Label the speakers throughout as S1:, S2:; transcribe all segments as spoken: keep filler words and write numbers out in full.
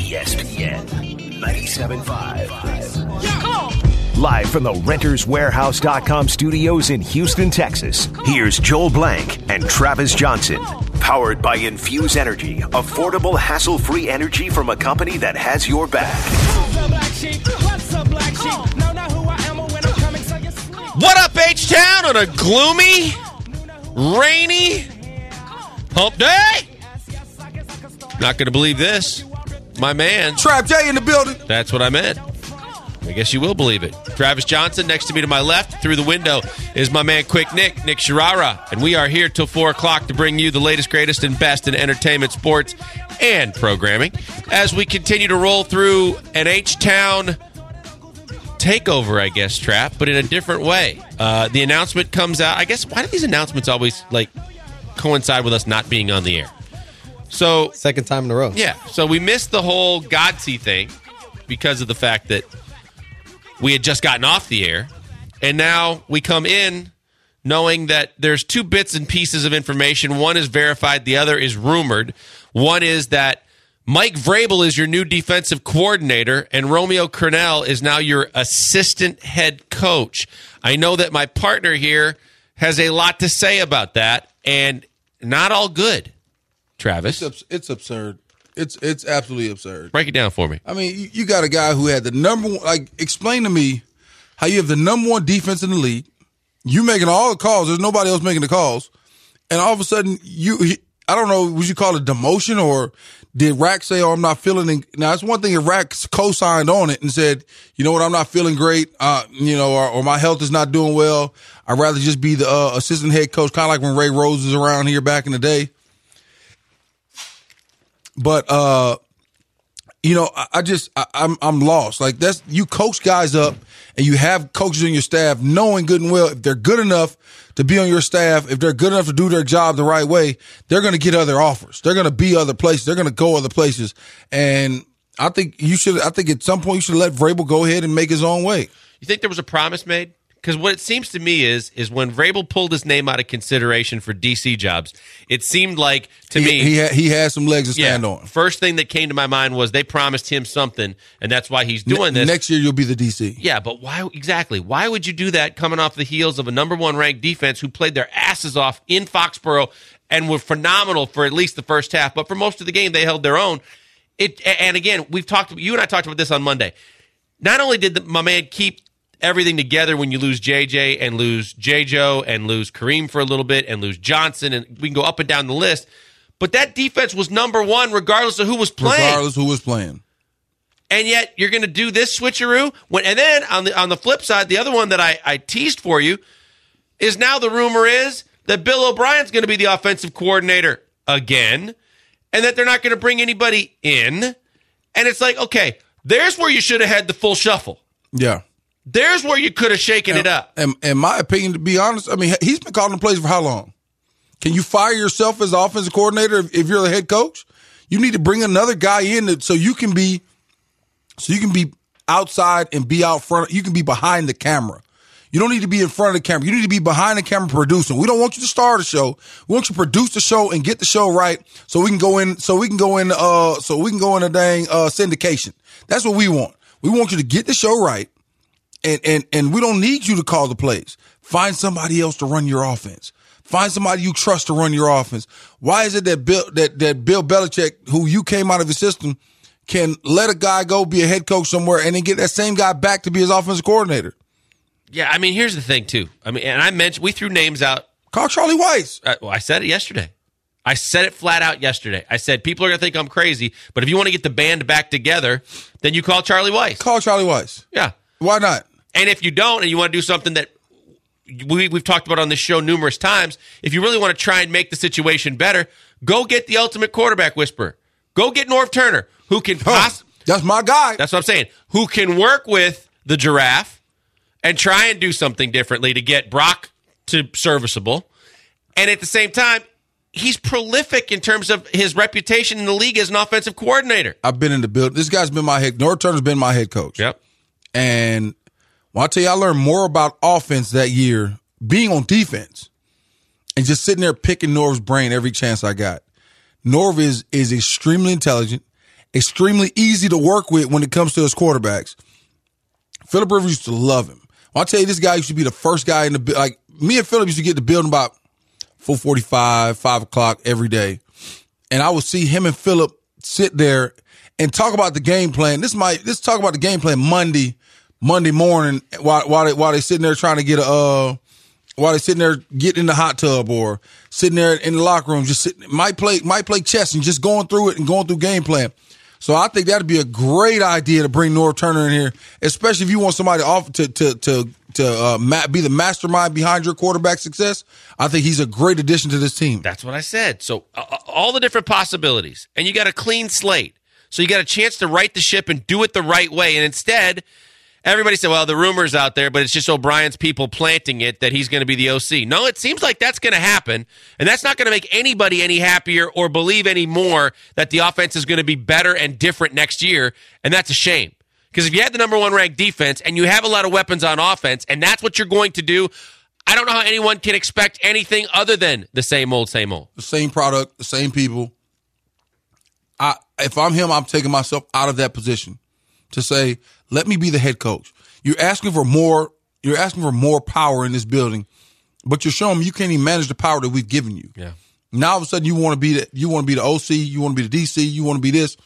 S1: E S P N ninety-seven point five. Yeah, come on. Live from the Renters Warehouse dot com studios in Houston, Texas, here's Joel Blank and Travis Johnson. Powered by Infuse Energy, affordable, hassle-free energy from a company that has your back.
S2: What up, H-Town, on a gloomy, rainy hump day? Not going to believe this. My man.
S3: Trap J in the building.
S2: That's what I meant. I guess you will believe it. Travis Johnson, next to me to my left, through the window, is my man Quick Nick, Nick Sharara. And we are here till four o'clock to bring you the latest, greatest, and best in entertainment, sports, and programming as we continue to roll through an H-Town takeover, I guess, Trap, but in a different way. Uh, the announcement comes out. I guess, why do these announcements always, like, coincide with us not being on the air? So
S4: Second time in a row.
S2: Yeah. So we missed the whole Godsey thing because of the fact that we had just gotten off the air, and now we come in knowing that there's two bits and pieces of information. One is verified, the other is rumored. One is that Mike Vrabel is your new defensive coordinator, and Romeo Crennel is now your assistant head coach. I know that my partner here has a lot to say about that, and not all good, Travis.
S3: It's, it's absurd. It's it's absolutely absurd.
S2: Break it down for me.
S3: I mean, you, you got a guy who had the number one, like, explain to me how you have the number one defense in the league. You making all the calls. There's nobody else making the calls. And all of a sudden, you, he, I don't know, would you call it demotion, or did Rack say, oh, I'm not feeling it? Now, it's one thing if Rack co-signed on it and said, you know what, I'm not feeling great, uh, you know, or, or my health is not doing well. I'd rather just be the uh, assistant head coach, kind of like when Ray Rose was around here back in the day. But, uh, you know, I, I just, I, I'm I'm lost. Like, that's, you coach guys up and you have coaches on your staff knowing good and well if they're good enough to be on your staff, if they're good enough to do their job the right way, they're going to get other offers. They're going to be other places. They're going to go other places. And I think you should, I think at some point you should let Vrabel go ahead and make his own way.
S2: You think there was a promise made? Because what it seems to me is is when Vrabel pulled his name out of consideration for D C jobs, it seemed like, to
S3: he,
S2: me...
S3: He had, he had some legs to stand
S2: yeah,
S3: on.
S2: First thing that came to my mind was they promised him something, and that's why he's doing
S3: ne-
S2: this.
S3: Next year you'll be the D C.
S2: Yeah, but why exactly? Why would you do that coming off the heels of a number one ranked defense who played their asses off in Foxborough and were phenomenal for at least the first half, but for most of the game they held their own? It And again, we've talked. You and I talked about this on Monday. Not only did the, my man keep everything together when you lose J J and lose J J and lose Kareem for a little bit and lose Johnson, and we can go up and down the list. But that defense was number one regardless of who was playing.
S3: Regardless who was playing.
S2: And yet you're going to do this switcheroo? When, and then on the on the flip side, the other one that I, I teased for you is now the rumor is that Bill O'Brien's going to be the offensive coordinator again, and that they're not going to bring anybody in. And it's like, okay, there's where you should have had the full shuffle.
S3: Yeah.
S2: There's where you could have shaken
S3: and,
S2: it up.
S3: And in my opinion, to be honest, I mean, he's been calling the plays for how long? Can you fire yourself as the offensive coordinator if, if you're the head coach? You need to bring another guy in that, so you can be, so you can be outside and be out front. You can be behind the camera. You don't need to be in front of the camera. You need to be behind the camera producing. We don't want you to star the show. We want you to produce the show and get the show right, so we can go in. So we can go in. Uh, so we can go in a dang uh, syndication. That's what we want. We want you to get the show right. And, and and we don't need you to call the plays. Find somebody else to run your offense. Find somebody you trust to run your offense. Why is it that Bill that, that Bill Belichick, who you came out of his system, can let a guy go be a head coach somewhere and then get that same guy back to be his offensive coordinator?
S2: Yeah, I mean, here's the thing, too. I mean, and I mentioned, we threw names out.
S3: Call Charlie Weiss.
S2: Uh, well, I said it yesterday. I said it flat out yesterday. I said, people are going to think I'm crazy, but if you want to get the band back together, then you call Charlie Weiss.
S3: Call Charlie Weiss.
S2: Yeah.
S3: Why not?
S2: And if you don't, and you want to do something that we, we've talked about on this show numerous times, if you really want to try and make the situation better, go get the ultimate quarterback whisperer. Go get Norv Turner, who can possibly...
S3: Oh, that's my guy.
S2: That's what I'm saying. Who can work with the giraffe and try and do something differently to get Brock to serviceable. And at the same time, he's prolific in terms of his reputation in the league as an offensive coordinator.
S3: I've been in the building. This guy's been my head. Norv Turner's been my head coach.
S2: Yep.
S3: And when I tell you, I learned more about offense that year being on defense and just sitting there picking Norv's brain every chance I got. Norv is is extremely intelligent, extremely easy to work with when it comes to his quarterbacks. Philip Rivers used to love him. Well, I'll tell you, this guy used to be the first guy in the, like, me and Philip used to get to building about four forty-five, five o'clock every day. And I would see him and Philip sit there and talk about the game plan. This might, let's talk about the game plan Monday, Monday morning while, while they, while they sitting there trying to get a, uh, while they sitting there getting in the hot tub or sitting there in the locker room, just sitting, might play, might play chess and just going through it and going through game plan. So I think that'd be a great idea to bring Norv Turner in here, especially if you want somebody off to to to to uh, ma- be the mastermind behind your quarterback success. I think he's a great addition to this team.
S2: That's what I said. So uh, all the different possibilities, and you got a clean slate. So you got a chance to right the ship and do it the right way. And instead, everybody said, well, the rumor's out there, but it's just O'Brien's people planting it that he's going to be the O C. No, it seems like that's going to happen, and that's not going to make anybody any happier or believe any more that the offense is going to be better and different next year, and that's a shame. Because if you had the number one ranked defense and you have a lot of weapons on offense, and that's what you're going to do, I don't know how anyone can expect anything other than the same old, same old.
S3: The same product, the same people. I, if I'm him, I'm taking myself out of that position to say, let me be the head coach. You're asking for more. You're asking for more power in this building, but you're showing me you can't even manage the power that we've given you.
S2: Yeah.
S3: Now all of a sudden you want to be the you want to be the O C. You want to be the D C. You want to be this.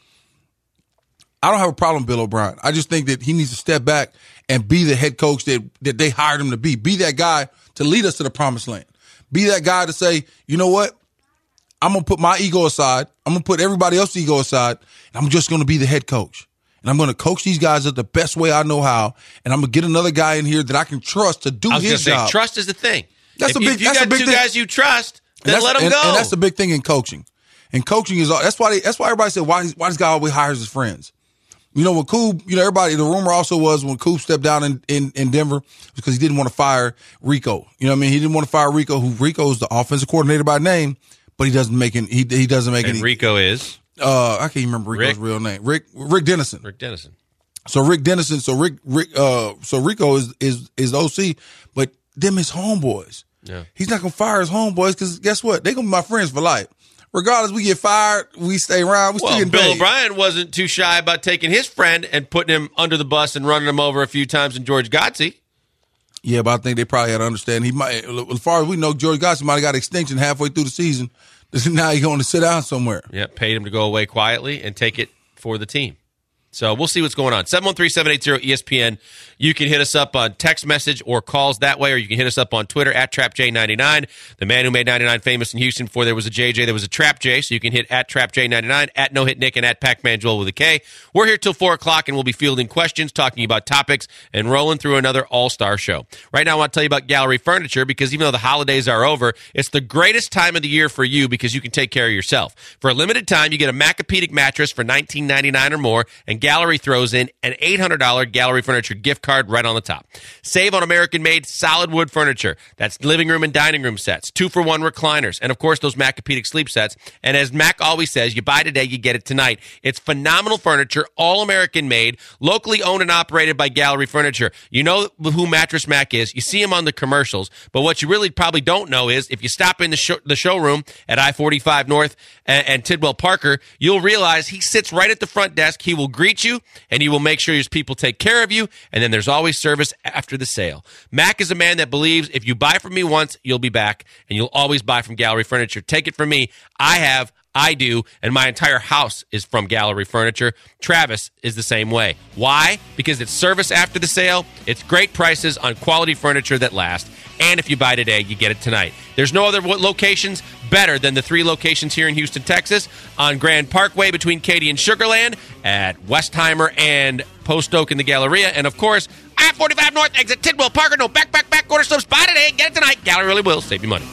S3: I don't have a problem with Bill O'Brien. I just think that he needs to step back and be the head coach that that they hired him to be. Be that guy to lead us to the promised land. Be that guy to say, you know what? I'm going to put my ego aside. I'm going to put everybody else's ego aside, and I'm just going to be the head coach. And I'm going to coach these guys up the best way I know how, and I'm going to get another guy in here that I can trust to do
S2: I was
S3: his
S2: say,
S3: job.
S2: Trust is the thing.
S3: That's
S2: if,
S3: a big.
S2: If you
S3: that's
S2: got
S3: a big
S2: two
S3: thing.
S2: guys you trust, then let them
S3: and,
S2: go.
S3: And that's the big thing in coaching. And coaching is all. That's why. They, that's why everybody said, why why this guy always hires his friends. You know, when Coop, you know, everybody. The rumor also was when Coop stepped down in in, in Denver because he didn't want to fire Rico. You know what I mean? He didn't want to fire Rico, who Rico is the offensive coordinator by name. But he doesn't make any. He he doesn't make
S2: and
S3: any.
S2: Rico is.
S3: Uh, I can't even remember Rico's
S2: Rick?
S3: real name. Rick Rick Dennison.
S2: Rick Dennison.
S3: So Rick Dennison. So Rick Rick. Uh, so Rico is is is the O C, but them his homeboys.
S2: Yeah.
S3: He's not gonna fire his homeboys because guess what? They gonna be my friends for life. Regardless, we get fired, we stay around. We still
S2: Well,
S3: getting
S2: Bill
S3: paid.
S2: O'Brien wasn't too shy about taking his friend and putting him under the bus and running him over a few times in George Godsey.
S3: Yeah, but I think they probably had to understand. He might, as far as we know, George Godsey might have got extension halfway through the season. Now he's going to sit down somewhere.
S2: Yeah, paid him to go away quietly and take it for the team. So we'll see what's going on. seven one three, seven eight zero, E S P N. You can hit us up on text message or calls that way, or you can hit us up on Twitter at Trap J ninety-nine. The man who made ninety-nine famous in Houston before there was a J J, there was a Trap J. So you can hit at Trap J ninety-nine, at No Hit Nick, and at Pac-Man Joel with a K. We're here till four o'clock, and we'll be fielding questions, talking about topics, and rolling through another all-star show. Right now I want to tell you about Gallery Furniture, because even though the holidays are over, it's the greatest time of the year for you because you can take care of yourself. For a limited time, you get a Macapedic mattress for nineteen ninety-nine or more, and Gallery throws in an eight hundred dollars Gallery Furniture gift card right on the top. Save on American-made solid wood furniture. That's living room and dining room sets, two-for-one recliners, and, of course, those Macapedic sleep sets. And as Mac always says, you buy today, you get it tonight. It's phenomenal furniture, all American-made, locally owned and operated by Gallery Furniture. You know who Mattress Mac is. You see him on the commercials. But what you really probably don't know is if you stop in the, show, the showroom at I forty-five North and, and Tidwell Parker, you'll realize he sits right at the front desk. He will greet you, and he will make sure his people take care of you, and then there's always service after the sale. Mac is a man that believes if you buy from me once, you'll be back, and you'll always buy from Gallery Furniture. Take it from me. I have, I do, and my entire house is from Gallery Furniture. Travis is the same way. Why? Because it's service after the sale, it's great prices on quality furniture that last, and if you buy today, you get it tonight. There's no other locations better than the three locations here in Houston, Texas, on Grand Parkway between Katy and Sugar Land, at Westheimer and Post Oak in the Galleria, and of course, I forty-five North, exit Tidwell Parker. No back, back, back, order slips. Buy today, get it tonight. Gallery really will save you money.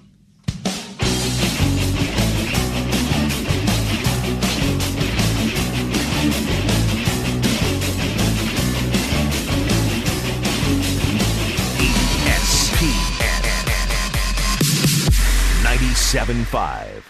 S1: E S P N ninety-seven point five.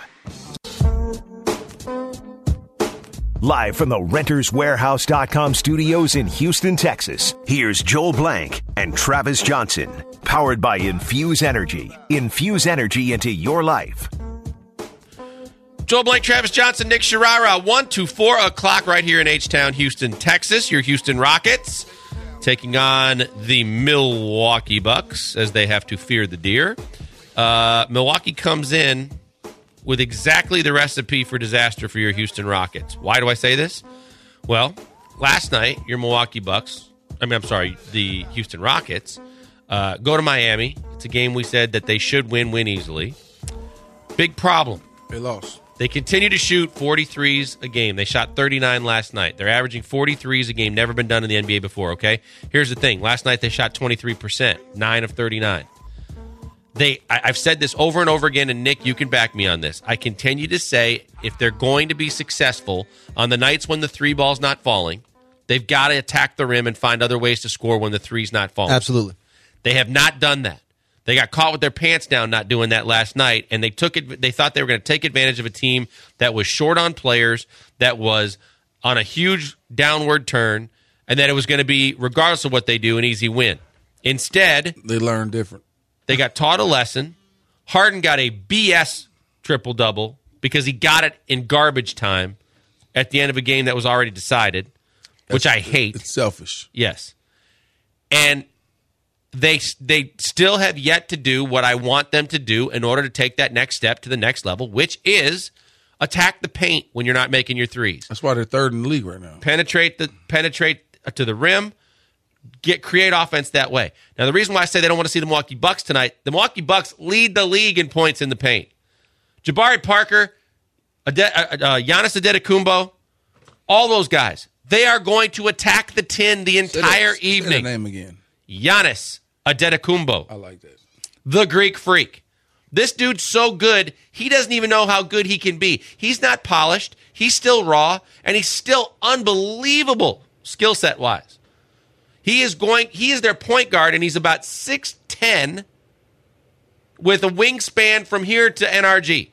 S1: Live from the Renters Warehouse dot com studios in Houston, Texas, here's Joel Blank and Travis Johnson. Powered by Infuse Energy. Infuse energy into your life.
S2: Joel Blank, Travis Johnson, Nick Sharara, one to four o'clock right here in H-Town, Houston, Texas. Your Houston Rockets taking on the Milwaukee Bucks as they have to fear the deer. Uh, Milwaukee comes in with exactly the recipe for disaster for your Houston Rockets. Why do I say this? Well, last night, your Milwaukee Bucks, I mean, I'm sorry, the Houston Rockets, uh, go to Miami. It's a game we said that they should win, win easily. Big problem.
S3: They lost.
S2: They continue to shoot forty-threes a game. They shot thirty-nine last night. They're averaging forty-threes a game. Never been done in the N B A before, okay? Here's the thing. Last night they shot twenty-three percent, nine of thirty-nine. They, I, I've said this over and over again, and Nick, you can back me on this. I continue to say if they're going to be successful on the nights when the three ball's not falling, they've got to attack the rim and find other ways to score when the three's not falling.
S4: Absolutely.
S2: They have not done that. They got caught with their pants down not doing that last night, and they took it. They thought they were going to take advantage of a team that was short on players, that was on a huge downward turn, and that it was going to be, regardless of what they do, an easy win. Instead,
S3: they learned different.
S2: They got taught a lesson. Harden got a B S triple-double because he got it in garbage time at the end of a game that was already decided, which
S3: That's,
S2: I hate.
S3: It's selfish.
S2: Yes. And They they still have yet to do what I want them to do in order to take that next step to the next level, which is attack the paint when you're not making your threes.
S3: That's why they're third in the league right now.
S2: Penetrate the penetrate to the rim, get create offense that way. Now, the reason why I say they don't want to see the Milwaukee Bucks tonight, the Milwaukee Bucks lead the league in points in the paint. Jabari Parker, Ade- uh, uh, Giannis Antetokounmpo, all those guys, they are going to attack the tin the entire
S3: say that,
S2: evening.
S3: Say that name again.
S2: Giannis Antetokounmpo.
S3: I like that.
S2: The Greek Freak. This dude's so good, he doesn't even know how good he can be. He's not polished. He's still raw, and he's still unbelievable skill set wise. He is going. He is their point guard, and he's about six ten with a wingspan from here to N R G.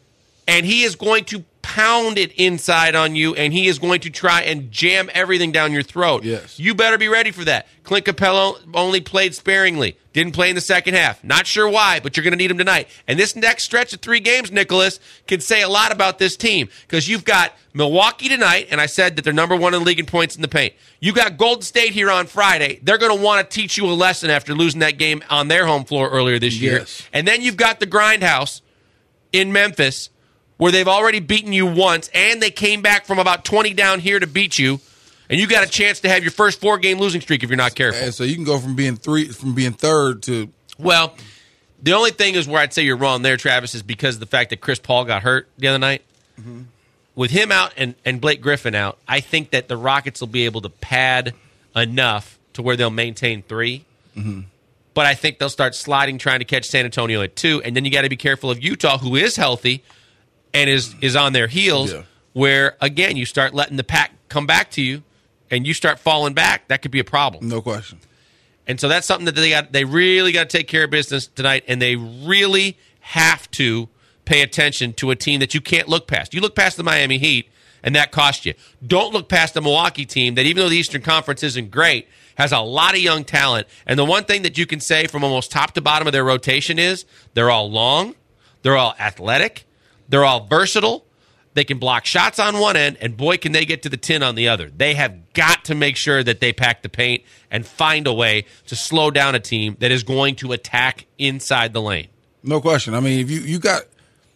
S2: And he is going to pound it inside on you, and he is going to try and jam everything down your throat.
S3: Yes.
S2: You better be ready for that. Clint Capella only played sparingly. Didn't play in the second half. Not sure why, but you're going to need him tonight. And this next stretch of three games, Nicholas, can say a lot about this team because you've got Milwaukee tonight, and I said that they're number one in the league in points in the paint. You got Golden State here on Friday. They're going to want to teach you a lesson after losing that game on their home floor earlier this year.
S3: Yes.
S2: And then you've got the Grindhouse in Memphis, where they've already beaten you once, and they came back from about twenty down here to beat you, and you got a chance to have your first four-game losing streak if you're not careful.
S3: And so you can go from being three, from being third to.
S2: Well, the only thing is where I'd say you're wrong there, Travis, is because of the fact that Chris Paul got hurt the other night. Mm-hmm. With him out and, and Blake Griffin out, I think that the Rockets will be able to pad enough to where they'll maintain three. Mm-hmm. But I think they'll start sliding, trying to catch San Antonio at two, and then you got to be careful of Utah, who is healthy and is is on their heels, yeah. Where, again, you start letting the pack come back to you and you start falling back, that could be a problem.
S3: No question.
S2: And so that's something that they got. They really got to take care of business tonight, and they really have to pay attention to a team that you can't look past. You look past the Miami Heat, and that cost you. Don't look past the Milwaukee team that, even though the Eastern Conference isn't great, has a lot of young talent. And the one thing that you can say from almost top to bottom of their rotation is they're all long, they're all athletic, they're all versatile. They can block shots on one end, and boy, can they get to the tin on the other. They have got to make sure that they pack the paint and find a way to slow down a team that is going to attack inside the lane.
S3: No question. I mean, if you you got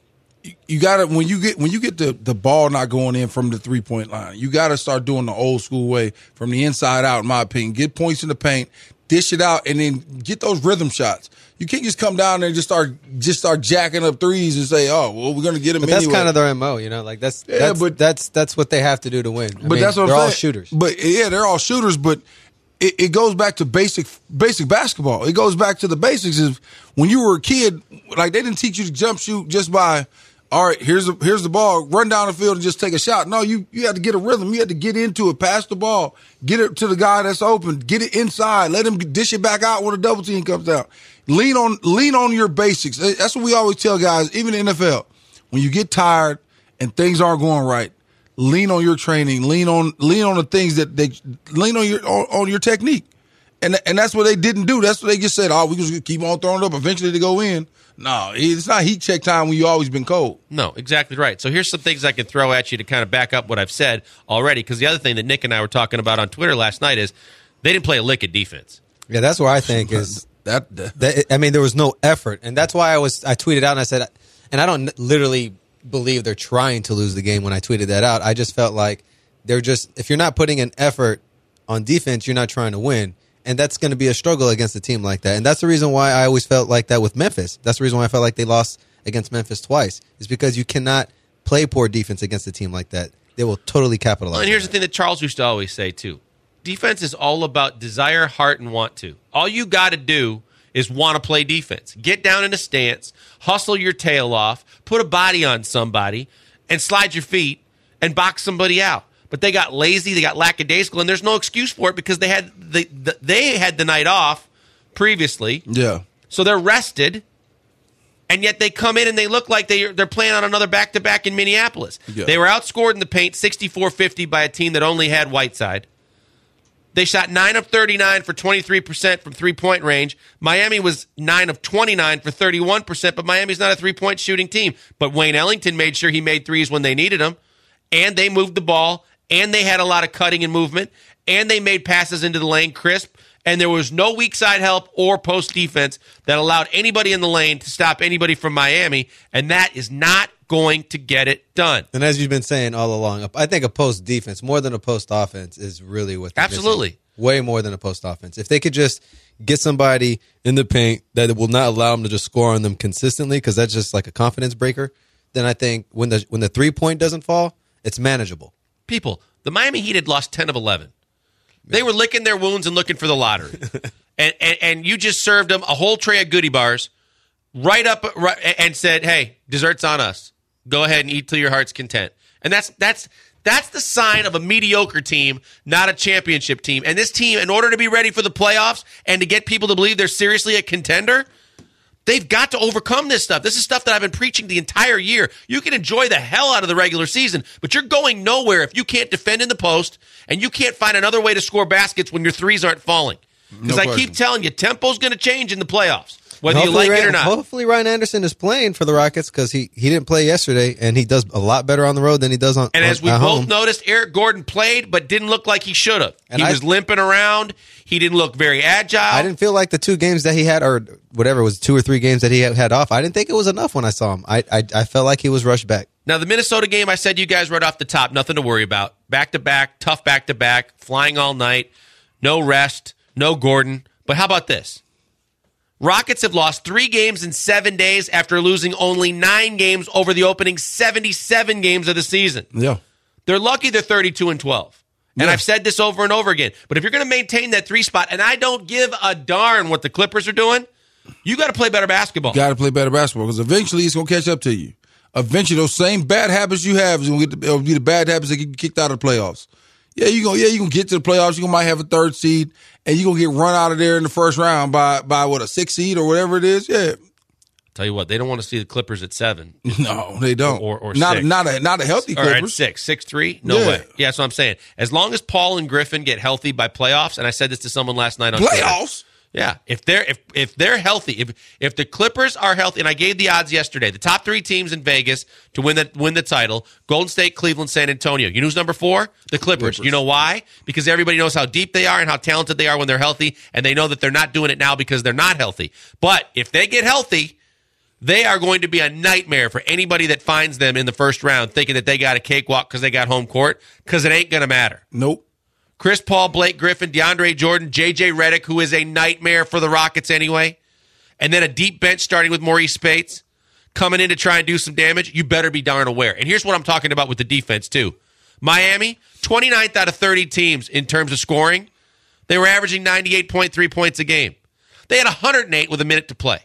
S3: you got to when you get when you get the the ball not going in from the three point line, you got to start doing the old school way from the inside out. In my opinion, get points in the paint, dish it out, and then get those rhythm shots. You can't just come down there and just start just start jacking up threes and say, "Oh, well, we're going to get them."
S4: But that's
S3: anyway.
S4: kind of their M O, you know. Like that's
S3: yeah,
S4: that's,
S3: but
S4: that's that's what they have to do to win. I
S3: but
S4: mean,
S3: that's what
S4: they're
S3: I'm
S4: all
S3: saying.
S4: shooters.
S3: But yeah, they're all shooters. But it, it goes back to basic basic basketball. It goes back to the basics. Is when you were a kid, like they didn't teach you to jump shoot just by, all right, here's a, here's the ball, run down the field and just take a shot. No, you you had to get a rhythm. You had to get into it, pass the ball, get it to the guy that's open, get it inside, let him dish it back out when a double team comes down. Lean on lean on your basics. That's what we always tell guys, even in the N F L. When you get tired and things aren't going right, lean on your training. Lean on lean on the things that they lean on your on, on your technique. And and that's what they didn't do. That's what they just said, oh, we just keep on throwing it up. Eventually they go in. No, it's not heat check time when you always been cold.
S2: No, exactly right. So here's some things I can throw at you to kind of back up what I've said already, because the other thing that Nick and I were talking about on Twitter last night is they didn't play a lick of defense.
S4: Yeah, that's where I think is
S3: that, that,
S4: that. I mean, there was no effort, and that's why I was. I tweeted out and I said, and I don't literally believe they're trying to lose the game when I tweeted that out. I just felt like they're just, if you're not putting an effort on defense, you're not trying to win. And that's going to be a struggle against a team like that. And that's the reason why I always felt like that with Memphis. That's the reason why I felt like they lost against Memphis twice. Is because you cannot play poor defense against a team like that. They will totally capitalize.
S2: Well, and here's
S4: on
S2: the thing that Charles used to always say, too. Defense is all about desire, heart, and want to. All you got to do is want to play defense. Get down in a stance, hustle your tail off, put a body on somebody, and slide your feet and box somebody out. But they got lazy, they got lackadaisical, and there's no excuse for it because they had the, the they had the night off previously.
S3: Yeah.
S2: So they're rested, and yet they come in and they look like they, they're playing on another back-to-back in Minneapolis.
S3: Yeah.
S2: They were outscored in the paint sixty-four fifty by a team that only had Whiteside. They shot nine of thirty-nine for twenty-three percent from three-point range. Miami was nine of twenty-nine for thirty-one percent, but Miami's not a three-point shooting team. But Wayne Ellington made sure he made threes when they needed them, and they moved the ball, and they had a lot of cutting and movement, and they made passes into the lane crisp, and there was no weak side help or post defense that allowed anybody in the lane to stop anybody from Miami, and that is not going to get it done.
S4: And as you've been saying all along, I think a post defense, more than a post offense, is really what they're
S2: Absolutely.
S4: missing. Way more than a post offense. If they could just get somebody in the paint that will not allow them to just score on them consistently, because that's just like a confidence breaker, then I think when the when the three-point doesn't fall, it's manageable.
S2: People, the Miami Heat had lost ten of eleven. They were licking their wounds and looking for the lottery. and, and and you just served them a whole tray of goodie bars right up right, and said, hey, dessert's on us. Go ahead and eat till your heart's content. And that's that's that's the sign of a mediocre team, not a championship team. And this team, in order to be ready for the playoffs and to get people to believe they're seriously a contender, they've got to overcome this stuff. This is stuff that I've been preaching the entire year. You can enjoy the hell out of the regular season, but you're going nowhere if you can't defend in the post and you can't find another way to score baskets when your threes aren't falling. Because
S3: No
S2: I keep telling you, tempo's going to change in the playoffs, whether
S4: Hopefully
S2: you like
S4: Ryan,
S2: it or not.
S4: Hopefully Ryan Anderson is playing for the Rockets because he, he didn't play yesterday, and he does a lot better on the road than he does on
S2: And
S4: on,
S2: as we
S4: at
S2: both
S4: home.
S2: noticed, Eric Gordon played but didn't look like he should have. He
S4: And I-
S2: was limping around. He didn't look very agile.
S4: I didn't feel like the two games that he had, or whatever it was, two or three games that he had, had off, I didn't think it was enough when I saw him. I, I I felt like he was rushed back.
S2: Now, the Minnesota game, I said you guys right off the top, nothing to worry about. Back-to-back, tough back-to-back, flying all night, no rest, no Gordon. But how about this? Rockets have lost three games in seven days after losing only nine games over the opening seventy-seven games of the season.
S3: Yeah.
S2: They're lucky they're thirty-two and twelve. And
S3: Yeah.
S2: I've said this over and over again. But if you're going to maintain that three spot, and I don't give a darn what the Clippers are doing, you got to play better basketball.
S3: Got to play better basketball because eventually it's going to catch up to you. Eventually, those same bad habits you have is going to it'll be the bad habits that get you kicked out of the playoffs. Yeah, you going yeah you gonna get to the playoffs. You gonna might have a third seed, and you are gonna get run out of there in the first round by by what a six seed or whatever it is. Yeah,
S2: Tell you what, they don't want to see the Clippers at seven.
S3: no, they don't.
S2: Or- or
S3: not
S2: six.
S3: not a not a healthy
S2: Or at
S3: Clippers.
S2: six, six three? No
S3: Yeah.
S2: way. Yeah, that's what I'm saying. As long as Paul and Griffin get healthy by playoffs, and I said this to someone last night on Twitter.
S3: Playoffs.
S2: Yeah, if they're if if they're healthy, if if the Clippers are healthy, and I gave the odds yesterday, the top three teams in Vegas to win the win the title: Golden State, Cleveland, San Antonio. You know who's number four? The Clippers.
S3: Clippers.
S2: You know why? Because everybody knows how deep they are and how talented they are when they're healthy, and they know that they're not doing it now because they're not healthy. But if they get healthy, they are going to be a nightmare for anybody that finds them in the first round, thinking that they got a cakewalk because they got home court. Because it ain't going to matter.
S3: Nope.
S2: Chris Paul, Blake Griffin, DeAndre Jordan, J J Redick, who is a nightmare for the Rockets anyway, and then a deep bench starting with Maurice Spates coming in to try and do some damage, you better be darn aware. And here's what I'm talking about with the defense, too. Miami, twenty-ninth out of thirty teams in terms of scoring. They were averaging ninety-eight point three points a game. They had one hundred eight with a minute to play.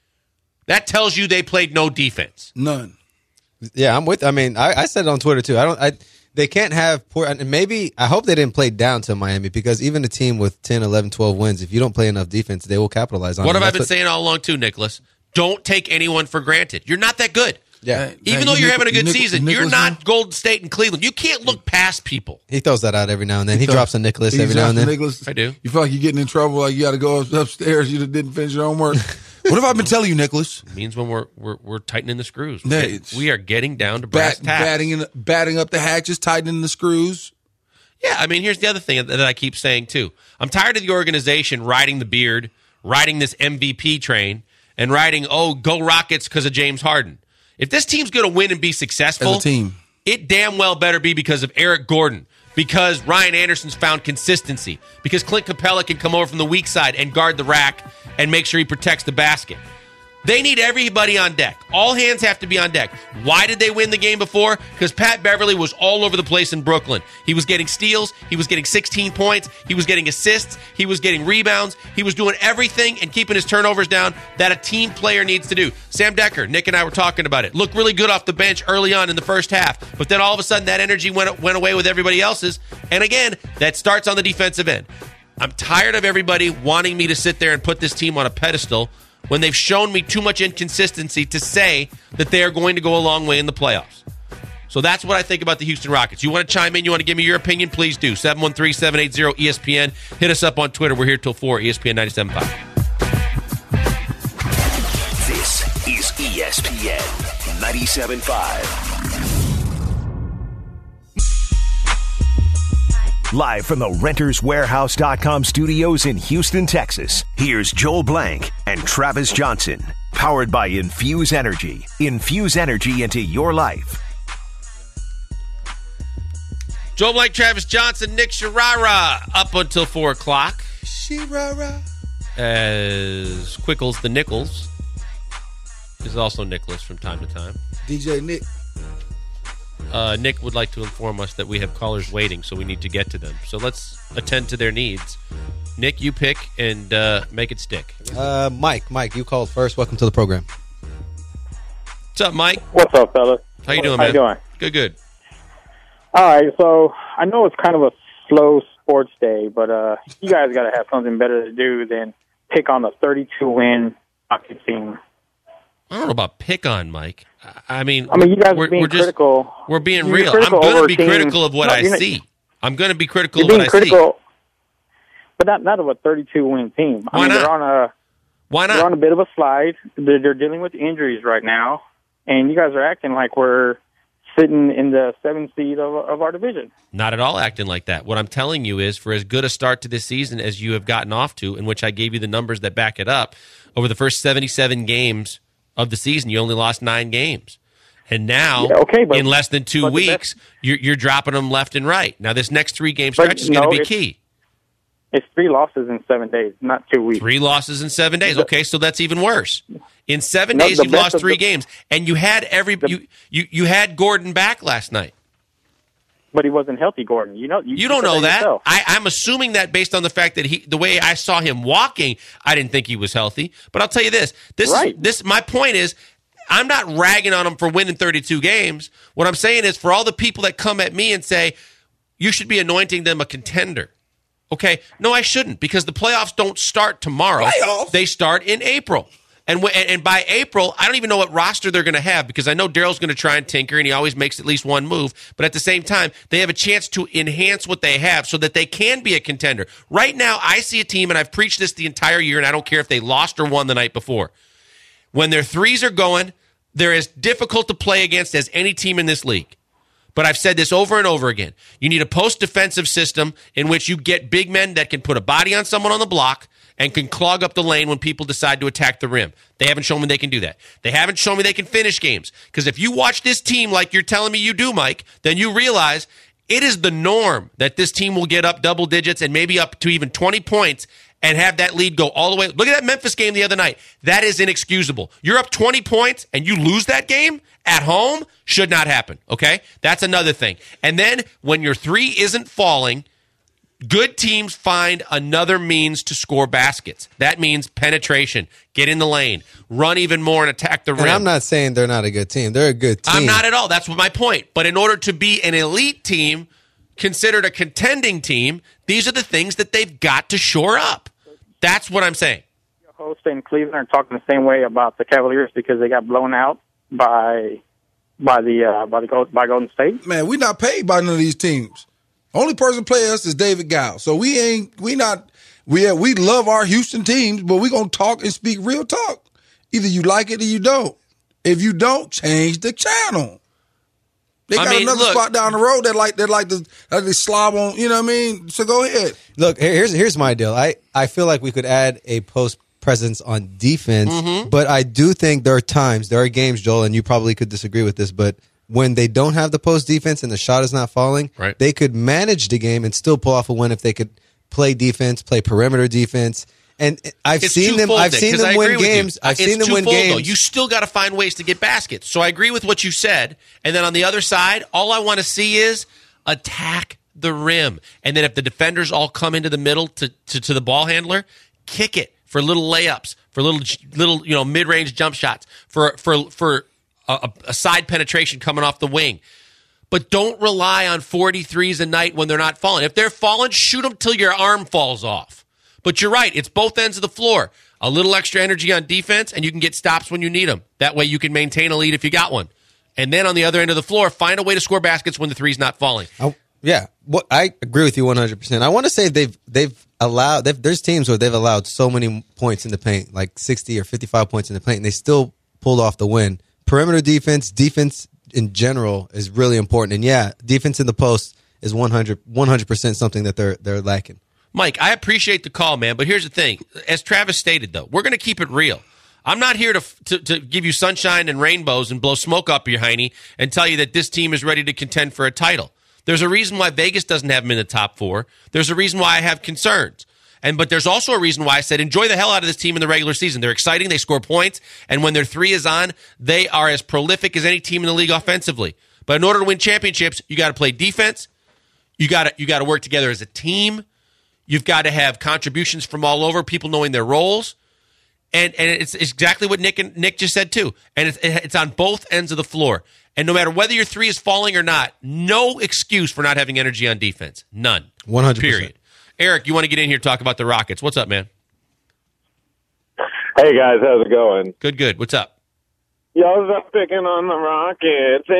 S2: That tells you they played no defense.
S3: None.
S4: Yeah, I'm with. I mean, I, I said it on Twitter too. I don't. I they can't have poor. And maybe I hope they didn't play down to Miami because even a team with ten, eleven, twelve wins, if you don't play enough defense, they will capitalize on.
S2: What
S4: it.
S2: have I
S4: That's
S2: been saying all along too, Nicholas? Don't take anyone for granted. You're not that good.
S4: Yeah.
S2: Even though you're having a good season, you're not Golden State and Cleveland. You can't look past people.
S4: He throws that out every now and then. He, he drops a Nicholas every now and then.
S3: Nicholas,
S2: I do.
S3: You feel like you're getting in trouble, like you got to go upstairs. You didn't finish your homework. What have I been telling you, Nicholas?
S2: It means when we're we're, we're tightening the screws.
S3: Yeah,
S2: we are getting down to brass
S3: bat,
S2: tacks.
S3: Batting, in, batting up the hatches, tightening the screws.
S2: Yeah, I mean, here's the other thing that I keep saying, too. I'm tired of the organization riding the beard, riding this M V P train, and riding, oh, go Rockets because of James Harden. If this team's going to win and be successful,
S3: As a team,
S2: it damn well better be because of Eric Gordon, because Ryan Anderson's found consistency, because Clint Capella can come over from the weak side and guard the rack and make sure he protects the basket. They need everybody on deck. All hands have to be on deck. Why did they win the game before? Because Pat Beverly was all over the place in Brooklyn. He was getting steals. He was getting sixteen points. He was getting assists. He was getting rebounds. He was doing everything and keeping his turnovers down that a team player needs to do. Sam Decker, Nick and I were talking about it. Looked really good off the bench early on in the first half. But then all of a sudden that energy went, went away with everybody else's. And again, that starts on the defensive end. I'm tired of everybody wanting me to sit there and put this team on a pedestal when they've shown me too much inconsistency to say that they are going to go a long way in the playoffs. So that's what I think about the Houston Rockets. You want to chime in? You want to give me your opinion? Please do. seven one three, seven eight zero, E S P N. Hit us up on Twitter. We're here till four, E S P N ninety-seven point five.
S1: This is E S P N ninety-seven point five. Live from the Renters Warehouse dot com studios in Houston, Texas, here's Joel Blank and Travis Johnson. Powered by Infuse Energy. Infuse energy into your life.
S2: Joel Blank, Travis Johnson, Nick Sharara, up until four o'clock.
S3: Shirara.
S2: As Quickles the Nichols is also Nicholas from time to time.
S3: D J Nick.
S2: Uh, Nick would like to inform us that we have callers waiting, so we need to get to them. So let's attend to their needs. Nick, you pick and uh, make it stick.
S4: Uh, Mike, Mike, you called first. Welcome to the program.
S2: What's up, Mike?
S5: What's up, fellas?
S2: How you doing,
S5: How
S2: man?
S5: you doing?
S2: Good, good.
S5: All right, so I know it's kind of a slow sports day, but uh, you guys got to have something better to do than pick on the thirty-two win Rockets team.
S2: I don't know about pick on, Mike. I mean,
S5: I mean, you guys
S2: we're,
S5: are being
S2: we're just,
S5: critical.
S2: We're being
S5: You're
S2: real.
S5: critical
S2: I'm going
S5: over
S2: to be
S5: teams.
S2: critical of what
S5: No,
S2: I
S5: you're not-
S2: see. I'm going to be critical
S5: You're
S2: of
S5: being
S2: what I
S5: critical,
S2: see.
S5: but not not of a thirty-two win team. I
S2: Why
S5: mean,
S2: not?
S5: they're on a
S2: Why
S5: they're on
S2: not?
S5: a bit of a slide. They're, they're dealing with injuries right now, and you guys are acting like we're sitting in the seventh seed of, of our division.
S2: Not at all acting like that. What I'm telling you is, for as good a start to this season as you have gotten off to, in which I gave you the numbers that back it up, over the first seventy-seven games of the season, you only lost nine games. And now,
S5: Yeah, okay, but-
S2: in less than two
S5: but the
S2: weeks,
S5: best-
S2: you're, you're dropping them left and right. Now, this next three-game
S5: But
S2: stretch is going
S5: no,
S2: to be
S5: it's-
S2: key.
S5: It's three losses in seven days, not two weeks.
S2: Three losses in seven days. Okay, so that's even worse. In seven
S5: No,
S2: days,
S5: the
S2: you've
S5: best
S2: lost
S5: of
S2: three
S5: the-
S2: games, and you had every you, you you had Gordon back last night.
S5: But he wasn't healthy, Gordon. You know, you,
S2: You don't
S5: said
S2: know that.
S5: yourself.
S2: I, I'm assuming that based on the fact that he, the way I saw him walking, I didn't think he was healthy. But I'll tell you this: this
S5: Right.
S2: is this. My point is, I'm not ragging on him for winning thirty-two games. What I'm saying is, for all the people that come at me and say you should be anointing them a contender. Okay, no, I shouldn't, because the playoffs don't start tomorrow.
S3: Playoffs?
S2: They start in April. And, w- and by April, I don't even know what roster they're going to have, because I know Daryl's going to try and tinker, and he always makes at least one move. But at the same time, they have a chance to enhance what they have so that they can be a contender. Right now, I see a team, and I've preached this the entire year, and I don't care if they lost or won the night before. When their threes are going, they're as difficult to play against as any team in this league. But I've said this over and over again. You need a post-defensive system in which you get big men that can put a body on someone on the block and can clog up the lane when people decide to attack the rim. They haven't shown me they can do that. They haven't shown me they can finish games. Because if you watch this team like you're telling me you do, Mike, then you realize it is the norm that this team will get up double digits and maybe up to even twenty points and have that lead go all the way. Look at that Memphis game the other night. That is inexcusable. You're up twenty points and you lose that game at home? Should not happen, okay? That's another thing. And then when your three isn't falling, good teams find another means to score baskets. That means penetration, get in the lane, run even more and attack the rim.
S4: And I'm not saying they're not a good team. They're a good team.
S2: I'm not at all. That's what my point. But in order to be an elite team, considered a contending team, these are the things that they've got to shore up. That's what I'm saying.
S5: Host in Cleveland are talking the same way about the Cavaliers because they got blown out by by the uh, by the Gold, by Golden State?
S3: Man, we not paid by none of these teams. Only person play us is David Gow. So we ain't we not we we love our Houston teams, but we gonna talk and speak real talk. Either you like it or you don't. If you don't, change the channel. They got I mean, another look, spot down the road that like that like the that they slob on. You know what I mean? So go ahead.
S4: Look, here's here's my deal. I, I feel like we could add a post presence on defense, mm-hmm. but I do think there are times, there are games, Joel, and you probably could disagree with this, but when they don't have the post defense and the shot is not falling,
S2: right.
S4: they could manage the game and still pull off a win if they could play defense, play perimeter defense. And I've
S2: it's
S4: seen them. I've seen them win games. I've
S2: it's
S4: seen them win
S2: fold,
S4: games.
S2: Though. You still got to find ways to get baskets. So I agree with what you said. And then on the other side, all I want to see is attack the rim. And then if the defenders all come into the middle to, to, to the ball handler, kick it for little layups, for little little you know mid range jump shots, for for for. A, a side penetration coming off the wing. But don't rely on forty-threes a night when they're not falling. If they're falling, shoot them till your arm falls off. But you're right. It's both ends of the floor. A little extra energy on defense, and you can get stops when you need them. That way you can maintain a lead if you got one. And then on the other end of the floor, find a way to score baskets when the three's not falling.
S4: Oh, yeah. Well, I agree with you one hundred percent. I want to say they've they've allowed, they've, there's teams where they've allowed so many points in the paint, like sixty or fifty-five points in the paint, and they still pulled off the win. Perimeter defense, defense in general is really important. And yeah, defense in the post is one hundred percent something that they're they're lacking.
S2: Mike, I appreciate the call, man, but here's the thing. As Travis stated, though, we're going to keep it real. I'm not here to, to to give you sunshine and rainbows and blow smoke up your hiney and tell you that this team is ready to contend for a title. There's a reason why Vegas doesn't have them in the top four. There's a reason why I have concerns. And but there's also a reason why I said enjoy the hell out of this team in the regular season. They're exciting. They score points. And when their three is on, they are as prolific as any team in the league offensively. But in order to win championships, you got to play defense. You got to you got to work together as a team. You've got to have contributions from all over, people knowing their roles. And and it's, it's exactly what Nick and Nick just said too. And it's it's on both ends of the floor. And no matter whether your three is falling or not, no excuse for not having energy on defense. None.
S4: one hundred percent.
S2: Period. Eric, you want to get in here and talk about the Rockets. What's up, man?
S6: Hey, guys. How's it going?
S2: Good, good. What's up?
S6: Y'all up picking on the Rockets.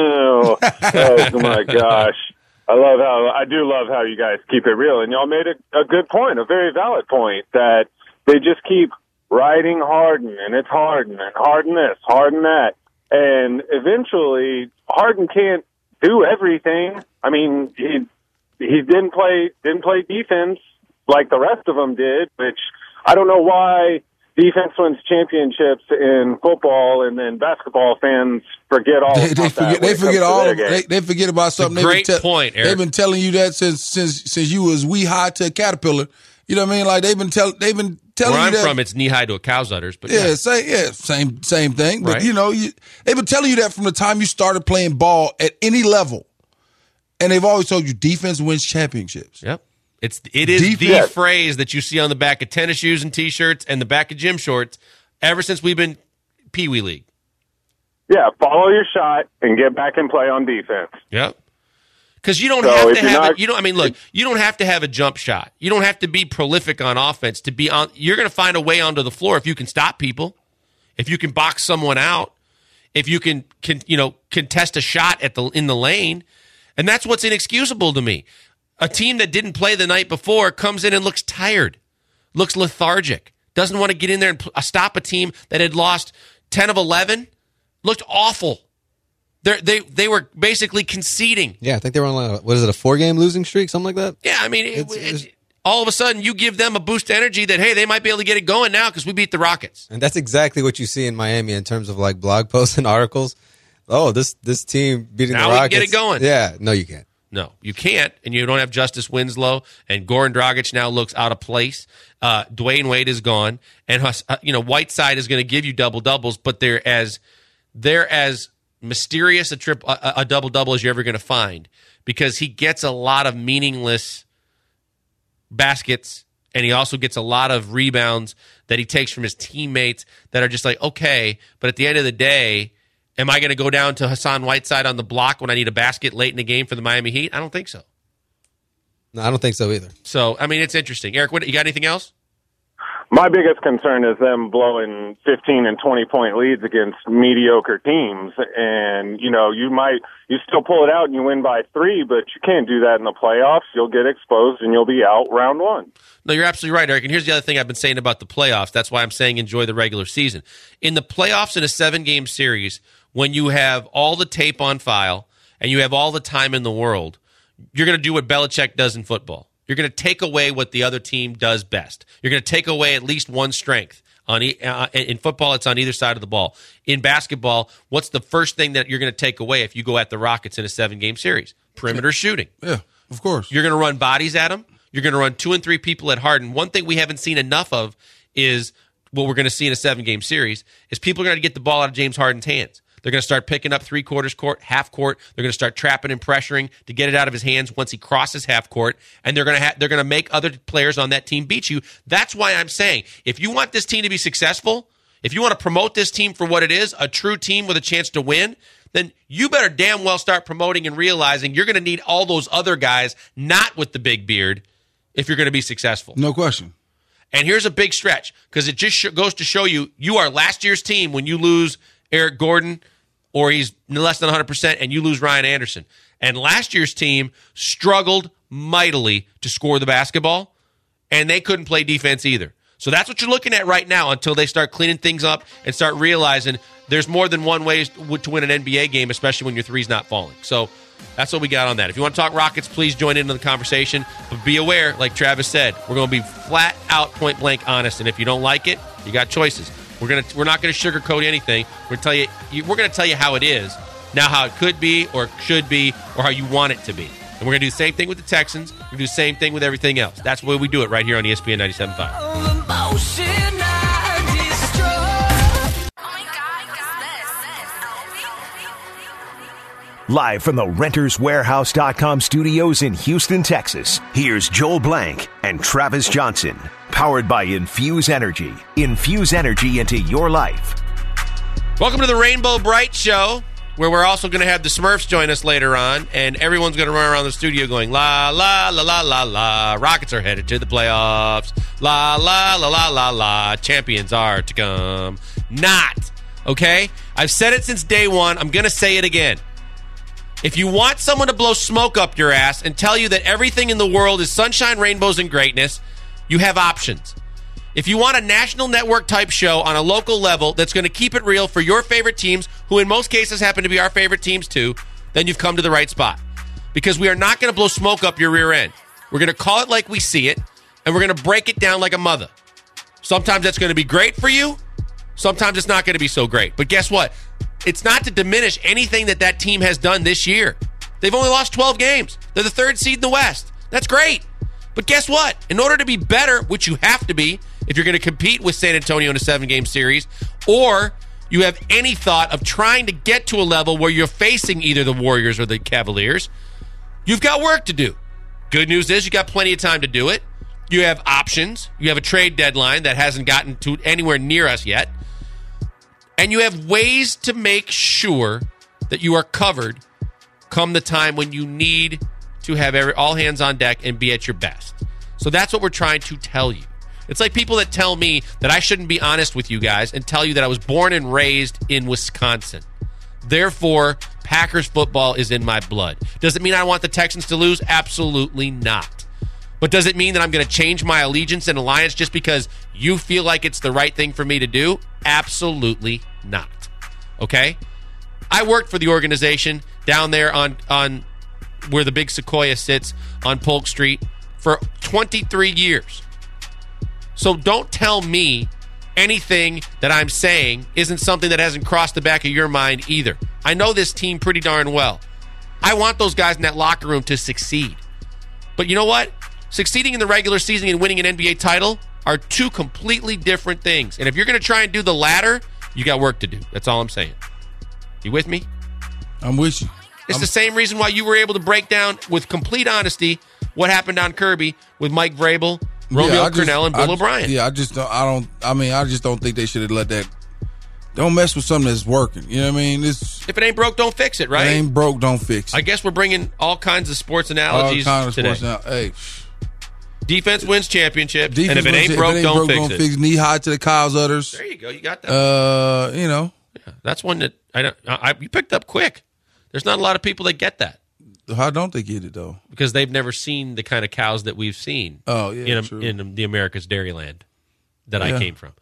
S6: Ew. Oh, my gosh. I love how I do love how you guys keep it real. And y'all made a, a good point, a very valid point, that they just keep riding Harden, and it's Harden, and Harden this, Harden that. And eventually, Harden can't do everything. I mean, he He didn't play didn't play defense like the rest of them did, which I don't know why defense wins championships in football, and then basketball fans forget all.
S3: They, they forget. They forget all. Of, they, they forget about something.
S2: It's a great
S3: they've been te-
S2: point, Eric.
S3: They've been telling you that since since since you was wee high to a caterpillar. You know what I mean? Like they've been tell they've been telling
S2: Where
S3: you
S2: I'm
S3: that.
S2: from, it's knee high to a cow's udders. But
S3: yeah,
S2: yeah,
S3: same yeah same same thing. But
S2: right.
S3: you know, you, they've been telling you that from the time you started playing ball at any level. And they've always told you defense wins championships.
S2: Yep. It's it is
S3: Defense.
S2: the phrase that you see on the back of tennis shoes and T-shirts and the back of gym shorts ever since we've been Pee Wee League.
S6: Yeah, follow your shot and get back and play on defense.
S2: Yep. Because you don't
S6: So
S2: have
S6: if
S2: to
S6: you're
S2: have
S6: not-
S2: it. You don't. I mean, look. You don't have to have a jump shot. You don't have to be prolific on offense to be on. You're going to find a way onto the floor if you can stop people, if you can box someone out, if you can, can you know contest a shot at the in the lane, and that's what's inexcusable to me. A team that didn't play the night before comes in and looks tired, looks lethargic, doesn't want to get in there and pl- stop a team that had lost ten of eleven, looked awful. They're, they they were basically conceding.
S4: Yeah, I think they were on, like, what is it, a four-game losing streak, something like that?
S2: Yeah, I mean, it,
S4: It's- it's-
S2: it, all of a sudden you give them a boost of energy that, hey, they might be able to get it going now because we beat the Rockets.
S4: And that's exactly what you see in Miami in terms of like blog posts and articles. Oh, this this team beating
S2: Now
S4: the
S2: we can
S4: Rockets.
S2: get it going.
S4: Yeah, no, you can't.
S2: No, you can't, and you don't have Justice Winslow, and Goran Dragic now looks out of place. Uh, Dwayne Wade is gone, and uh, you know Whiteside is going to give you double doubles, but they're as they're as mysterious a trip a, a double double as you're ever going to find because he gets a lot of meaningless baskets, and he also gets a lot of rebounds that he takes from his teammates that are just like okay, but at the end of the day. Am I going to go down to Hassan Whiteside on the block when I need a basket late in the game for the Miami Heat? I don't think so.
S4: No, I don't think so either.
S2: So, I mean, it's interesting. Eric, what, you got anything else?
S6: My biggest concern is them blowing fifteen and twenty point leads against mediocre teams. And, you know, you might, you still pull it out and you win by three, but you can't do that in the playoffs. You'll get exposed and you'll be out round one.
S2: No, you're absolutely right, Eric. And here's the other thing I've been saying about the playoffs. That's why I'm saying enjoy the regular season. In the playoffs in a seven-game series, when you have all the tape on file and you have all the time in the world, you're going to do what Belichick does in football. You're going to take away what the other team does best. You're going to take away at least one strength. On e- uh, in football, it's on either side of the ball. In basketball, what's the first thing that you're going to take away if you go at the Rockets in a seven-game series? Perimeter shooting.
S3: Yeah, of course.
S2: You're going to run bodies at them. You're going to run two and three people at Harden. One thing we haven't seen enough of is what we're going to see in a seven-game series is people are going to get the ball out of James Harden's hands. They're going to start picking up three-quarters court, half court. They're going to start trapping and pressuring to get it out of his hands once he crosses half court, and they're going to ha- they're going to make other players on that team beat you. That's why I'm saying if you want this team to be successful, if you want to promote this team for what it is, a true team with a chance to win, then you better damn well start promoting and realizing you're going to need all those other guys, not with the big beard, if you're going to be successful.
S3: No question.
S2: And here's a big stretch because it just sh- goes to show you you are last year's team when you lose Eric Gordon or he's less than one hundred percent and you lose Ryan Anderson. And last year's team struggled mightily to score the basketball, and they couldn't play defense either. So that's what you're looking at right now until they start cleaning things up and start realizing there's more than one way to win an N B A game, especially when your three's not falling. So that's what we got on that. If you want to talk Rockets, please join in on the conversation. But be aware, like Travis said, we're going to be flat out, point blank honest. And if you don't like it, you got choices. We're gonna we're not going to sugarcoat anything. We're tell you we're going to tell you how it is, now how it could be or should be or how you want it to be. And we're going to do the same thing with the Texans. We're going to do the same thing with everything else. That's the way we do it right here on E S P N ninety-seven point five.
S1: Live from the Renters Warehouse dot com studios in Houston, Texas, here's Joel Blank and Travis Johnson. Powered by Infuse Energy. Infuse energy into your life.
S2: Welcome to the Rainbow Bright Show, where we're also going to have the Smurfs join us later on, and everyone's going to run around the studio going, la, la, la, la, la, la. Rockets are headed to the playoffs. La, la, la, la, la, la. Champions are to come. Not. Okay? I've said it since day one. I'm going to say it again. If you want someone to blow smoke up your ass and tell you that everything in the world is sunshine, rainbows, and greatness, you have options. If you want a national network type show on a local level that's going to keep it real for your favorite teams, who in most cases happen to be our favorite teams too, then you've come to the right spot. Because we are not going to blow smoke up your rear end. We're going to call it like we see it, and we're going to break it down like a mother. Sometimes that's going to be great for you. Sometimes it's not going to be so great. But guess what? It's not to diminish anything that that team has done this year. They've only lost twelve games. They're the third seed in the West. That's great. But guess what? In order to be better, which you have to be if you're going to compete with San Antonio in a seven-game series, or you have any thought of trying to get to a level where you're facing either the Warriors or the Cavaliers, you've got work to do. Good news is you got plenty of time to do it. You have options. You have a trade deadline that hasn't gotten to anywhere near us yet. And you have ways to make sure that you are covered come the time when you need to have every, all hands on deck and be at your best. So that's what we're trying to tell you. It's like people that tell me that I shouldn't be honest with you guys and tell you that I was born and raised in Wisconsin. Therefore, Packers football is in my blood. Does it mean I want the Texans to lose? Absolutely not. But does it mean that I'm going to change my allegiance and alliance just because you feel like it's the right thing for me to do? Absolutely not. Okay? I worked for the organization down there on, on where the big Sequoia sits on Polk Street for twenty-three years. So don't tell me anything that I'm saying isn't something that hasn't crossed the back of your mind either. I know this team pretty darn well. I want those guys in that locker room to succeed. But you know what? Succeeding in the regular season and winning an N B A title are two completely different things. And if you're going to try and do the latter, you got work to do. That's all I'm saying. You with me?
S3: I'm with you.
S2: It's
S3: I'm-
S2: the same reason why you were able to break down with complete honesty what happened on Kirby with Mike Vrabel, Romeo
S3: Yeah, I just-
S2: Crennel, and Bill
S3: I-
S2: O'Brien.
S3: Yeah, I just don't. I don't. I mean, I just don't think they should have let that. Don't mess with something that's working. You know what I mean? It's,
S2: If it ain't broke, don't fix it, right?
S3: it ain't broke, don't fix it.
S2: I guess we're bringing all kinds of sports
S3: All
S2: analogies
S3: kind of
S2: today.
S3: sports now. Hey,
S2: Defense wins championships,
S3: Defense
S2: and if it ain't
S3: wins-
S2: broke,
S3: if it ain't
S2: don't
S3: broke,
S2: fix
S3: don't
S2: it.
S3: fix knee high to the Kyle's udders.
S2: There you go. You got that.
S3: Uh, you know,
S2: Yeah, that's one that I don't. I, you picked up quick. There's not a lot of people that get that
S3: how don't they get it though?
S2: because they've never seen the kind of cows that we've seen.
S3: Oh, yeah,
S2: in,
S3: true.
S2: in the America's Dairyland that
S3: Yeah.
S2: I came from.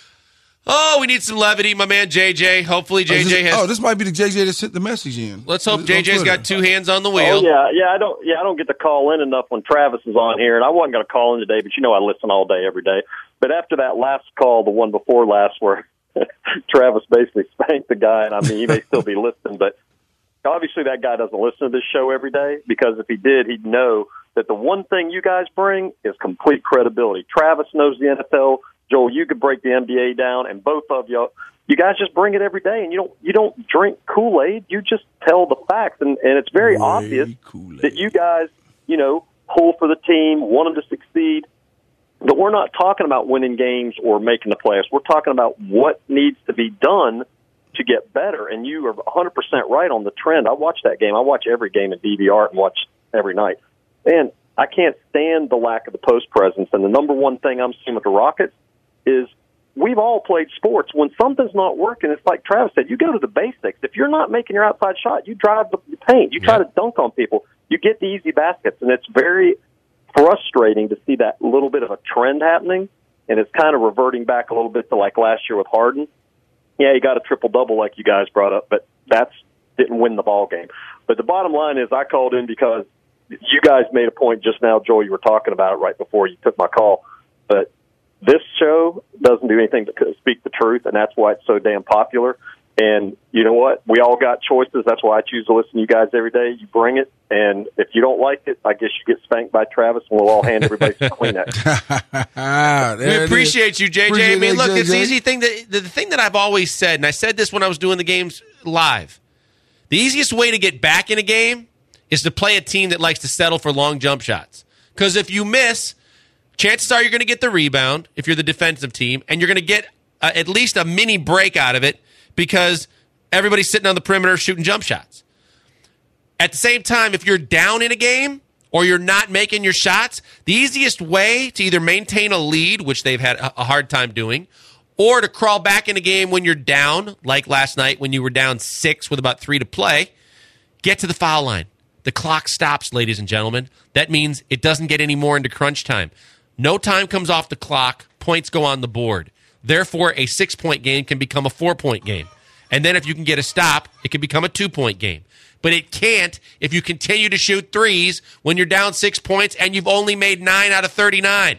S2: Oh, we need some levity, my man J J. Hopefully, J J
S3: oh, this,
S2: has.
S3: oh, this might be the J J that sent the message in.
S2: Let's hope
S3: On
S2: J J's got
S3: Twitter.
S2: two hands on the wheel.
S7: Oh yeah, yeah. I don't, yeah, I don't get to call in enough when Travis is on here, and I wasn't going to call in today, but you know I listen all day, every day. But after that last call, the one before last, where Travis basically spanked the guy, and I mean he may still be listening, but obviously that guy doesn't listen to this show every day because if he did, he'd know that the one thing you guys bring is complete credibility. Travis knows the N F L. Joel, you could break the N B A down, and both of you, you guys just bring it every day, and you don't you don't drink Kool-Aid. You just tell the facts, and, and it's very
S3: Way
S7: obvious
S3: Kool-Aid.
S7: that you guys, you know, pull for the team, want them to succeed. But we're not talking about winning games or making the playoffs. We're talking about what needs to be done to get better, and you are one hundred percent right on the trend. I watch that game. I watch every game in D V R and watch every night. And I can't stand the lack of the post presence, and the number one thing I'm seeing with the Rockets is we've all played sports. When something's not working, it's like Travis said, you go to the basics. If you're not making your outside shot, you drive the paint. You try
S2: Yeah.
S7: to dunk on people. You get the easy baskets, and it's very frustrating to see that little bit of a trend happening, and it's kind of reverting back a little bit to like last year with Harden. Yeah, he got a triple-double like you guys brought up, but that's didn't win the ball game. But the bottom line is I called in because you guys made a point just now, Joel, you were talking about it right before you took my call, but this show doesn't do anything but speak the truth, and that's why it's so damn popular. And you know what? We all got choices. That's why I choose to listen to you guys every day. You bring it, and if you don't like it, I guess you get spanked by Travis, and we'll all hand everybody some Kleenex.
S3: Ah, there
S2: We
S3: it
S2: appreciate
S3: is.
S2: you, J J.
S3: Appreciate
S2: I mean,
S3: that,
S2: look, it's the
S3: J J.
S2: easy thing that the, the thing that I've always said, and I said this when I was doing the games live. The easiest way to get back in a game is to play a team that likes to settle for long jump shots. Because if you miss, chances are you're going to get the rebound if you're the defensive team, and you're going to get uh, at least a mini break out of it because everybody's sitting on the perimeter shooting jump shots. At the same time, if you're down in a game or you're not making your shots, the easiest way to either maintain a lead, which they've had a hard time doing, or to crawl back in a game when you're down, like last night when you were down six with about three to play, get to the foul line. The clock stops, ladies and gentlemen. That means it doesn't get any more into crunch time. No time comes off the clock. Points go on the board. Therefore, a six-point game can become a four-point game. And then if you can get a stop, it can become a two-point game. But it can't if you continue to shoot threes when you're down six points and you've only made nine out of thirty-nine.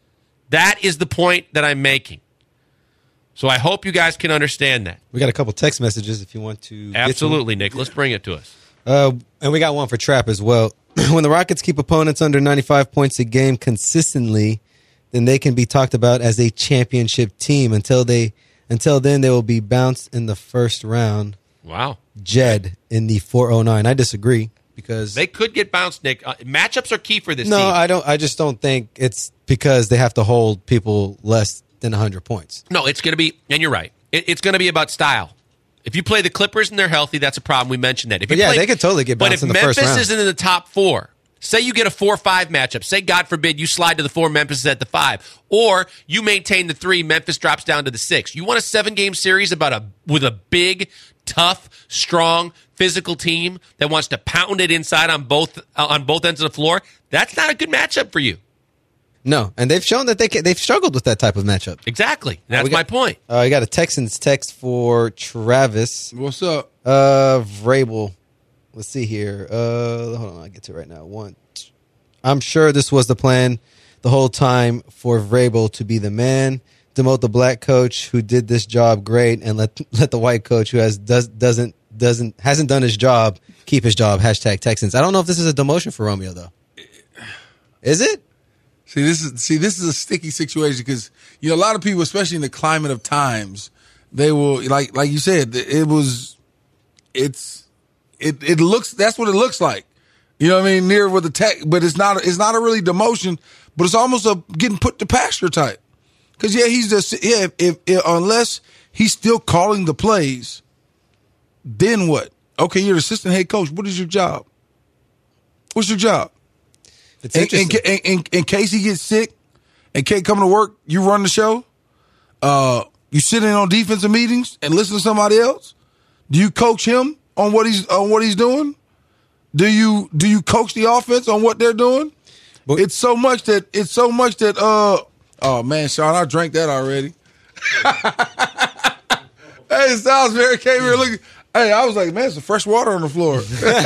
S2: That is the point that I'm making. So I hope you guys can understand that.
S4: We got a couple text messages if you want to.
S2: Absolutely, Nick. Let's bring it to us.
S4: Uh, and we got one for Trap as well. When the Rockets keep opponents under ninety-five points a game consistently, then they can be talked about as a championship team. Until they, until then, they will be bounced in the first round.
S2: Wow.
S4: Jed in the four oh nine. I disagree because
S2: They could get bounced, Nick. Uh, matchups are key for this
S4: no,
S2: team.
S4: I don't. I just don't think it's because they have to hold people less than one hundred points.
S2: No, it's going to be, and you're right, it, it's going to be about style. If you play the Clippers and they're healthy, that's a problem. We mentioned that. If
S4: But
S2: you
S4: yeah,
S2: play,
S4: they could totally get
S2: But
S4: bounced
S2: if
S4: in the
S2: Memphis
S4: first round.
S2: isn't in the top four, say you get a four five matchup. Say, God forbid, you slide to the four, Memphis is at the five. Or you maintain the three, Memphis drops down to the six. You want a seven-game series about a with a big, tough, strong, physical team that wants to pound it inside on both uh, on both ends of the floor? That's not a good matchup for you.
S4: No, and they've shown that they can, they've struggled with that type of matchup.
S2: Exactly. That's
S4: we got-
S2: my point.
S4: Uh, I got a Texans text for Travis.
S3: What's up?
S4: Uh, Vrabel. Let's see here. Uh, hold on, I get to it right now. One. Two. I'm sure this was the plan the whole time for Vrabel to be the man, demote the black coach who did this job great, and let let the white coach who has does doesn't doesn't hasn't done his job keep his job. Hashtag Texans. I don't know if this is a demotion for Romeo though. Is it?
S3: See, this is see, this is a sticky situation because you know a lot of people, especially in the climate of times, they will like like you said, it was, it's, it it looks that's what it looks like, you know what I mean, near with the tech, but it's not it's not a really demotion, but it's almost a getting put to pasture type, because yeah, he's just yeah, if, if, if unless he's still calling the plays, then what? Okay, you're the assistant head coach. What is your job? What's your job?
S4: It's
S3: in,
S4: interesting.
S3: in, in, in case he gets sick and can't come to work, you run the show. Uh, you sit in on defensive meetings and listen to somebody else. Do you coach him on what he's on what he's doing? Do you do you coach the offense on what they're doing?
S4: But,
S3: it's so much that it's so much that. Uh, oh man, Sean, I drank that already. Hey, Salisbury came here looking. Hey, I was like, man, some fresh water on the floor.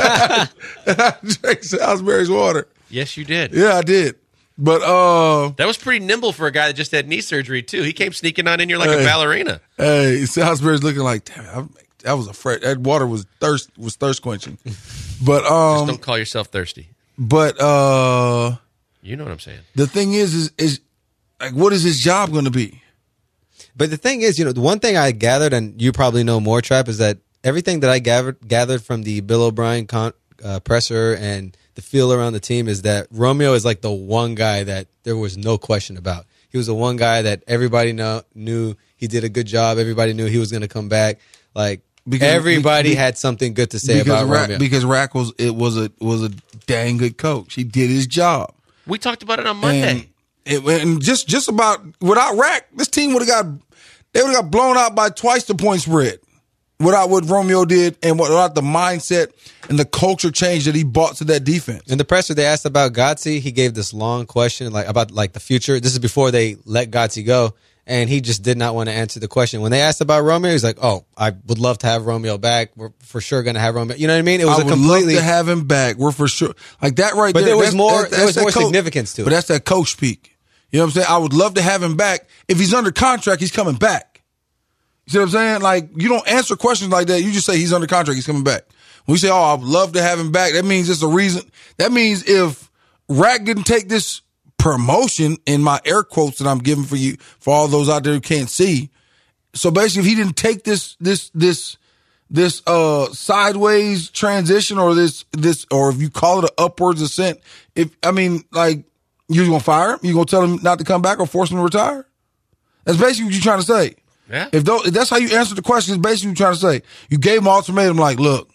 S3: And I drank Salisbury's water.
S2: Yes, you did.
S3: Yeah, I did. But uh,
S2: that was pretty nimble for a guy that just had knee surgery too. He came sneaking on in here like
S3: hey,
S2: a ballerina.
S3: Hey, Salisbury's looking like, damn, that was a fresh. That water was thirst was thirst quenching. But um,
S2: just don't call yourself thirsty.
S3: But uh,
S2: you know what I'm saying.
S3: The thing is, is is like, what is his job going to be?
S4: But the thing is, you know, the one thing I gathered, and you probably know more, Trap, is that everything that I gathered gathered from the Bill O'Brien con, uh, presser and the feel around the team is that Romeo is like the one guy that there was no question about. He was the one guy that everybody know, knew he did a good job. Everybody knew he was going to come back. Like because, everybody be, had something good to say about
S3: Ra-
S4: Romeo.
S3: Because Rack was it was a was a dang good coach. He did his job.
S2: We talked about it on Monday.
S3: And, it, and just just about without Rack, this team would have got they would have got blown out by twice the point spread. Without what Romeo did and without the mindset and the culture change that he brought to that defense.
S4: In the presser, they asked about Gotze. He gave this long question like about like the future. This is before they let Gotze go, and he just did not want to answer the question. When they asked about Romeo, he's like, "Oh, I would love to have Romeo back. We're for sure going to have Romeo." You know what I mean? It was
S3: I
S4: a
S3: would
S4: completely
S3: love to have him back. We're for sure like that right
S4: but
S3: there.
S4: But there was
S3: that's,
S4: more.
S3: That's,
S4: there was more
S3: coach,
S4: significance to it.
S3: But that's that coach speak. You know what I'm saying? I would love to have him back. If he's under contract, he's coming back. You see what I'm saying? Like, you don't answer questions like that. You just say he's under contract, he's coming back. When we say, oh, I'd love to have him back, that means it's a reason. That means if Rack didn't take this promotion in my air quotes that I'm giving for you, for all those out there who can't see. So basically, if he didn't take this, this, this, this, uh, sideways transition or this, this, or if you call it an upwards ascent, if, I mean, like, you're going to fire him? You're going to tell him not to come back or force him to retire? That's basically what you're trying to say.
S2: Yeah.
S3: If, those, if that's how you answer the question, it's basically what you're trying to say. You gave him an ultimatum like, look,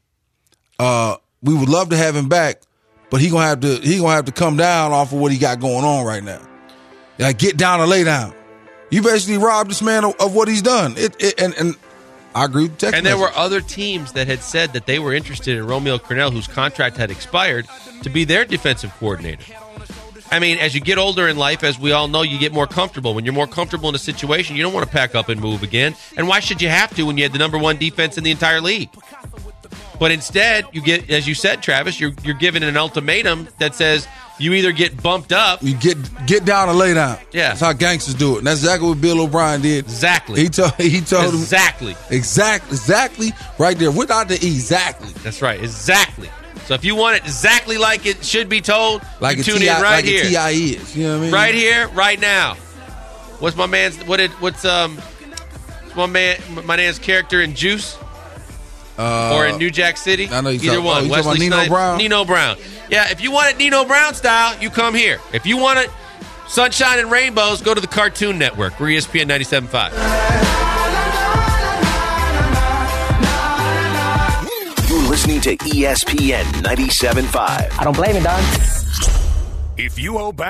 S3: uh, we would love to have him back, but he gonna have to he gonna have to come down off of what he got going on right now. Like, get down or lay down. You basically robbed this man of, of what he's done. It, it and, and I agree with text
S2: And there
S3: message.
S2: were other teams that had said that they were interested in Romeo Crennel, whose contract had expired, to be their defensive coordinator. I mean, as you get older in life, as we all know, you get more comfortable. When you're more comfortable in a situation, you don't want to pack up and move again. And why should you have to when you had the number one defense in the entire league? But instead, you get, as you said, Travis, you're you're given an ultimatum that says you either get bumped up.
S3: You get get down or lay down.
S2: Yeah.
S3: That's how gangsters do it. And that's exactly what Bill O'Brien did.
S2: Exactly.
S3: He told he told him
S2: exactly.
S3: Exactly. Exactly. Right there. Without the exactly.
S2: That's right. Exactly. So if you want it exactly like it should be told,
S3: like
S2: you
S3: a
S2: tune
S3: T I,
S2: in right
S3: like
S2: here.
S3: A T I is. You know what I mean?
S2: Right here, right now. What's my man's? What did? What's um? What's my man? My man's character in Juice,
S3: uh,
S2: or in New Jack City?
S3: I know you
S2: Either
S3: talking,
S2: one.
S3: oh, you
S2: Wesley
S3: talking about Nino
S2: Snipes,
S3: Brown.
S2: Nino Brown. Yeah. If you want it Nino Brown style, you come here. If you want it sunshine and rainbows, go to the Cartoon Network. We're E S P N ninety-seven point five.
S1: Listening to E S P N ninety-seven point five.
S8: I don't blame it, Don.
S1: If you owe back